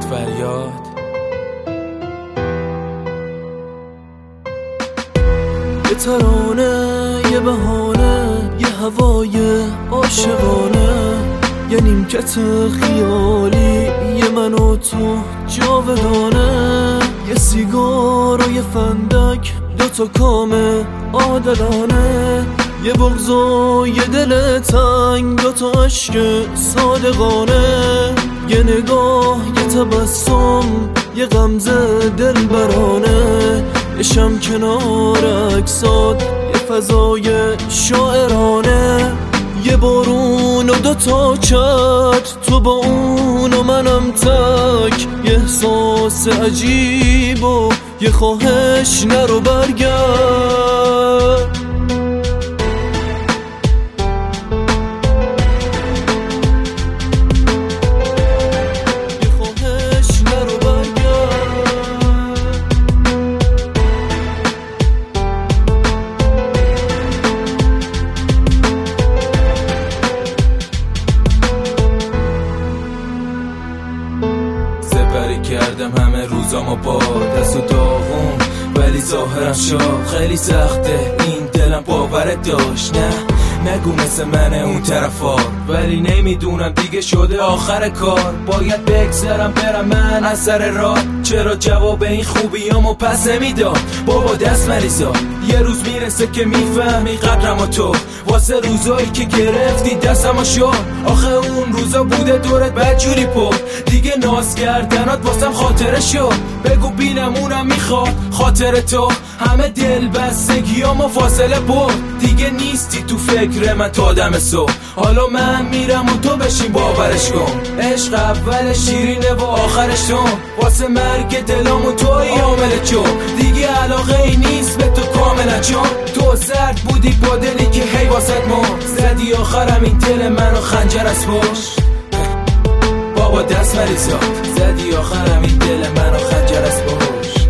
فریاد. یه ترانه، یه بهانه، یه هوای عاشقانه، یه نیمکت خیالی، یه من و تو جاودانه، یه سیگار و یه فندک، دوتا کام عادلانه، یه بغض و یه دل تنگ، دوتا عشق صادقانه، یه نگاه، یه تبسم، یه غمزه دلبرانه، یه شم کنار عکسات، یه فضای شاعرانه، یه بارون و دوتا چتر، تو با اون و منم تک، یه احساس عجیب و یه خواهش نرو برگرد. کردم همه روزامو با دست و داغون، ولی ظاهرم شاد. خیلی سخته این دلم باورت داشت، نه نگو مثل منه اون طرفا، ولی نمیدونم دیگه شده آخر کار. باید بگذرم برم من از سر راه، چرا جواب این خوبیامو پس نمیداد؟ بابا دست مریضا، یه روز میرسه که میفهمی قدرمو تو، واسه روزایی که گرفتی دستمو شد. آخه اون روزا بوده دورت بدجوری پر، دیگه ناز کردنات واسم خاطره شد. بگو بینم اونم میخواد خاطر تو، همه دل بستگیامو فاصله برد. دیگه نیستی تو فکر من تا دم صبح، حالا من میرم و تو بشین باورش کن. عشق اول شیرینه و آخرش تو، واسه مرگ دلامو توی عامل چون. دیگه علاقه ای نیست به تو کاملا، چون تو سرد بودی با دلی که هی واسد مرد. زدی آخرم این دل منو خنجر از پشت، بابا دست مریضات. زدی آخرم این دل منو خنجر از پشت.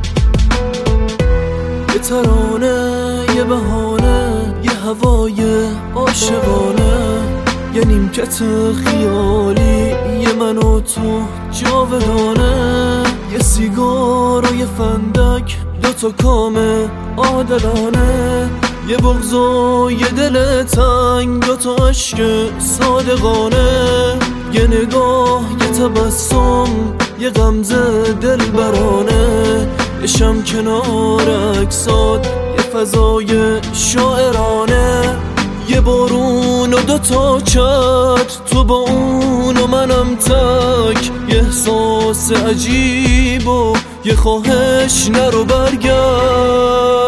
یه ترانه، یه بهانه، یه هوای عاشقانه، یه نیمکت خیالی، یه من و تو جاودانه، یه سیگار و یه فندک، دوتا کام عادلانه، یه بغض و یه دل تنگ، دوتا عشق صادقانه، یه نگاه، یه تبسم، یه غمزه دلبرانه، یه شم کنار عکسات، یه فضای شاعرانه، یه بارون و دوتا چتر، تو با اون و منم تک، یه احساس عجیب و یه خواهش نرو برگرد.